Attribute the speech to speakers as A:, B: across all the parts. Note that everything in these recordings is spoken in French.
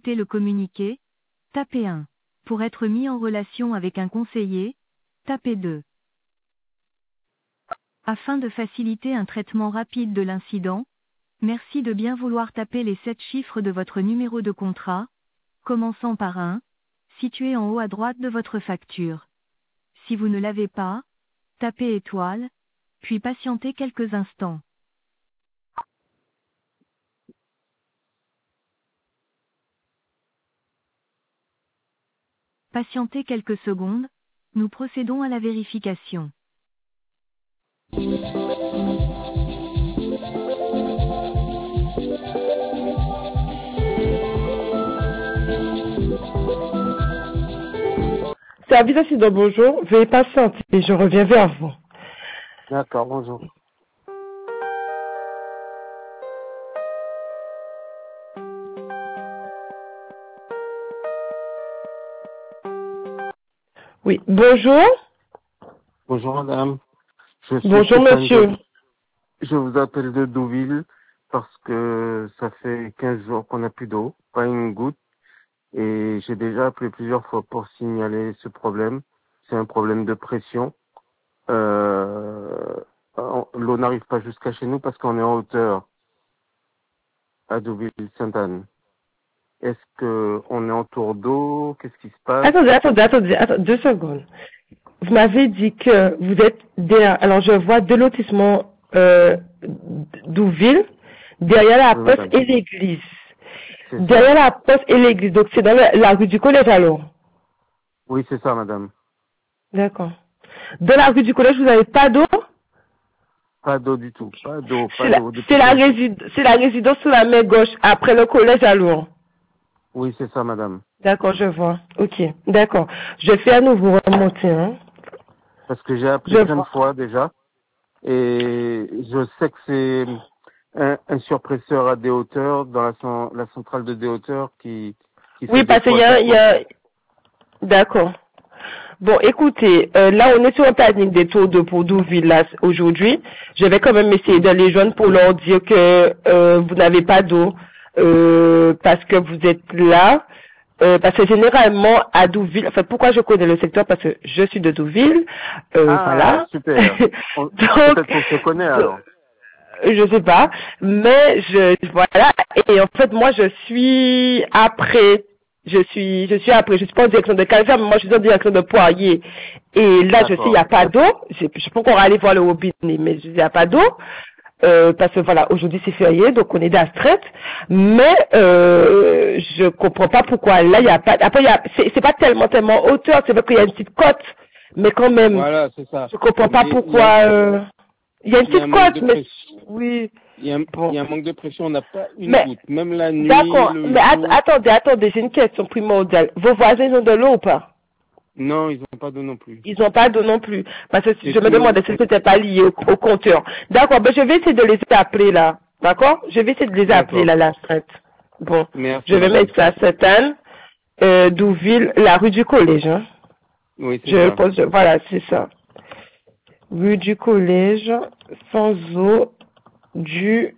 A: souhaitez le communiquer, tapez 1. Pour être mis en relation avec un conseiller, tapez 2. Afin de faciliter un traitement rapide de l'incident, merci de bien vouloir taper les 7 chiffres de votre numéro de contrat, commençant par 1, situé en haut à droite de votre facture. Si vous ne l'avez pas, tapez étoile, puis patientez quelques instants. Patientez quelques secondes, nous procédons à la vérification.
B: Service incident, bonjour. Veuillez patienter, je reviens vers vous.
C: D'accord, bonjour.
B: Oui, bonjour.
C: Bonjour madame.
B: Bonjour monsieur.
C: Je vous appelle de Deauville parce que ça fait 15 jours qu'on n'a plus d'eau, pas une goutte. Et j'ai déjà appelé plusieurs fois pour signaler ce problème. C'est un problème de pression. L'eau n'arrive pas jusqu'à chez nous parce qu'on est en hauteur à Deauville-Sainte-Anne. Est-ce que on est en tour d'eau? Qu'est-ce qui se passe?
B: Attendez, 2 secondes. Vous m'avez dit que vous êtes derrière, alors je vois deux lotissements Douville, derrière la
C: Oui,
B: poste
C: madame.
B: et l'église.
C: C'est
B: Derrière
C: ça.
B: la poste et l'église, donc c'est dans la rue du collège alors.
C: Oui, c'est ça, madame.
B: D'accord. Dans la rue du collège, vous n'avez pas d'eau?
C: Pas d'eau du tout. Pas d'eau,
B: C'est
C: pas
B: la,
C: d'eau depuis 15 jours.
B: c'est la résidence sur la main gauche, après le collège alors.
C: Oui, c'est ça, madame.
B: D'accord, je vois. Ok, d'accord. Je fais à nouveau remonter, hein.
C: Parce que j'ai appelé
B: Je
C: plein de
B: vois.
C: fois déjà. Et je sais que c'est un surpresseur à des hauteurs dans la centrale de des hauteurs qui fait
B: Oui,
C: des
B: parce qu'il
C: fois
B: y a,
C: ça
B: il y
C: tourne.
B: a... D'accord. Bon, écoutez, là, on est sur un planning des tours de pour Douville, là, aujourd'hui. Je vais quand même essayer
C: Oui.
B: de les joindre pour leur dire que vous n'avez pas d'eau parce que vous êtes là. Parce que généralement, à Douville, enfin, pourquoi je connais le secteur? Parce que je suis de Douville,
C: Ah,
B: voilà.
C: super.
B: Donc,
C: Peut-être qu'on se connaît alors.
B: je sais pas, mais voilà, et en fait moi je suis pas en direction de Calvaire, mais moi je suis en direction de Poirier, et là je sais il n'y a
C: D'accord.
B: pas d'eau, je peux encore aller voir le robinet, mais il n'y a pas d'eau, parce que voilà, aujourd'hui c'est férié, donc on est d'astreinte, mais je comprends pas pourquoi là il y a pas, après c'est pas tellement hauteur, c'est vrai qu'il y a une petite côte, mais quand même,
C: Voilà, c'est ça.
B: je comprends pas
C: Mais
B: pourquoi, il y a une
C: il y a un
B: petite
C: manque
B: côte,
C: de
B: mais
C: pression.
B: oui.
C: Il
B: Bon.
C: y a un manque de pression. On n'a pas une
B: Mais,
C: goutte. Même la nuit,
B: d'accord.
C: le
B: Mais
C: jour.
B: attendez, j'ai une question primordiale. Vos voisins ils ont de l'eau ou pas?
C: Non, ils n'ont pas d'eau non plus.
B: Ils n'ont pas d'eau non plus. Parce que
C: C'est
B: je me
C: tout.
B: demandais si c'était pas lié au compteur. D'accord, ben je vais essayer de les appeler là. D'accord? Je vais essayer de les appeler
C: D'accord.
B: là, la traite. Bon.
C: Merci,
B: Je vais
C: madame.
B: mettre ça à Sainte-Anne, Douville, la rue du collège, hein.
C: Oui, c'est
B: Je
C: ça.
B: pose, voilà, c'est ça. Rue du collège, sans eau, dû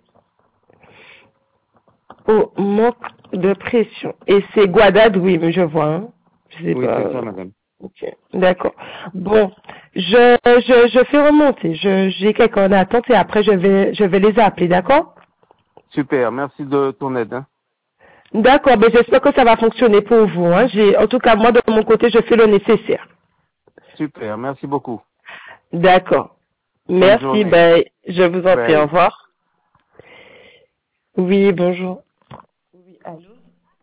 B: au manque de pression. Et c'est Guadadoui, mais je vois, hein. Je sais
C: Oui,
B: pas.
C: c'est ça, madame.
B: Ok, d'accord. Bon, je fais remonter. J'ai quelqu'un en attente et après je vais les appeler, d'accord?
C: Super. Merci de ton aide. Hein.
B: D'accord, ben j'espère que ça va fonctionner pour vous, hein. En tout cas, moi de mon côté, je fais le nécessaire.
C: Super. Merci beaucoup.
B: D'accord.
C: Bonne
B: Merci,
C: journée.
B: ben je vous en prie, au
C: Bye.
B: revoir. Oui, bonjour. Oui, allô?